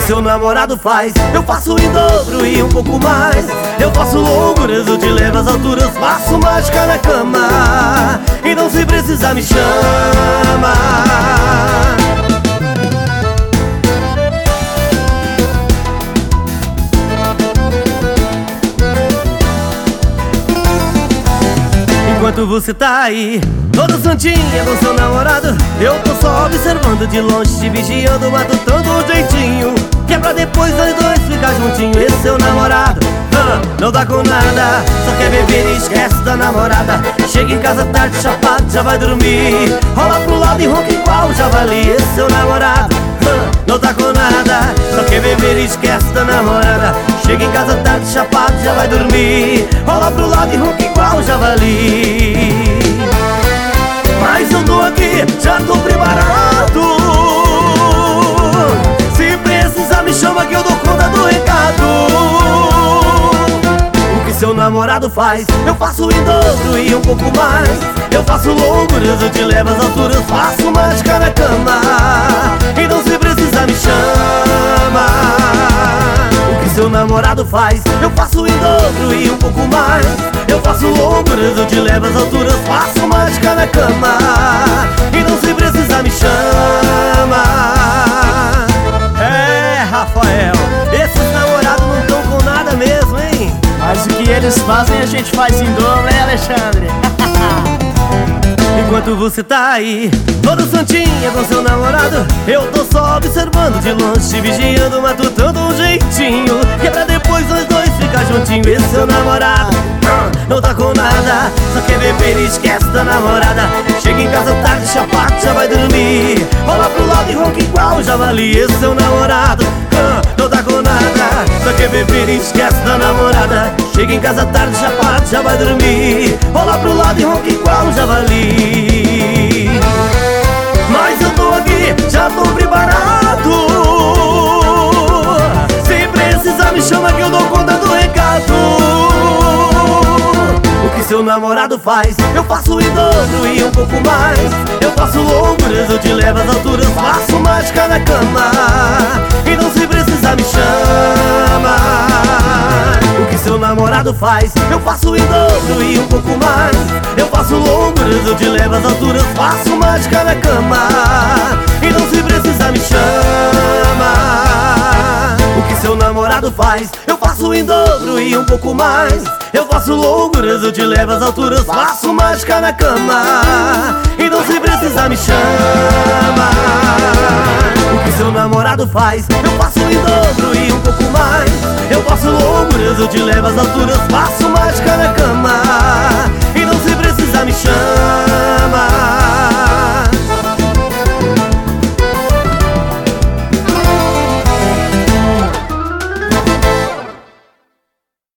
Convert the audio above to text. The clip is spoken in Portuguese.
seu namorado faz, eu faço em dobro e um pouco mais. Eu faço loucuras, eu te levo às alturas, faço mágica na cama. E não se precisa me chama. Enquanto você tá aí, toda santinha com seu namorado, eu tô só observando de longe, te vigiando, matutando um jeitinho, que é pra depois nós dois ficar juntinho. Esse seu namorado não dá com nada, só quer beber e esquece da namorada. Chega em casa tarde, chapado, já vai dormir, rola pro lado e ronca igual o javali. Esse seu namorado não dá com nada, só quer beber e esquece da namorada. Chega em casa tarde, chapado, já vai dormir, rola pro lado e ronca igual o javali. Mas eu tô aqui, já tô preparado. Se precisar me chama que eu dou conta do recado. O que seu namorado faz, eu faço em dobro e um pouco mais. Eu faço loucuras, eu te levo às alturas, faço mágica na cama. E não se precisa me chama. O que seu namorado faz, eu faço em dobro e um pouco mais. Eu faço loucuras, eu te levo às alturas, faço mágica na cama. E não se precisa me chama. É, Rafael, esses namorados não tão com nada mesmo, hein? Mas o que eles fazem a gente faz em dobro, hein, Alexandre? Enquanto você tá aí, toda santinha com seu namorado, eu tô só observando de longe, te vigiando, matutando um jeitinho, que é pra depois nós dois ficar juntinho. Esse seu namorado não tá com nada, só quer beber e esquece da namorada. Chega em casa tarde, chapado, já vai dormir, rola pro lado e ronca igual o javali. Esse seu namorado não tá com nada, só quer beber e esquece da namorada. Chega em casa tarde, chapado, já vai dormir, rola pro lado e ronca igual o javali. Mas eu tô aqui, já tô preparado. Se precisar me chama que eu dou conta do recado. O que seu namorado faz, eu faço em dobro e um pouco mais. Eu faço loucuras, eu te levo às alturas, faço mágica na cama. E não se precisa me chama. O que seu namorado faz, eu faço em dobro e um pouco mais. Eu faço loucuras, eu te levo às alturas, faço mágica na cama. E não se precisa me chama. O que seu namorado faz, eu faço em dobro e um pouco mais. Eu faço loucuras, eu te levo às alturas, faço mágica na cama. E não se precisa me chama. O que seu namorado faz, eu faço em dobro e um pouco mais. Eu faço loucuras, eu te levo às alturas, faço mágica na cama.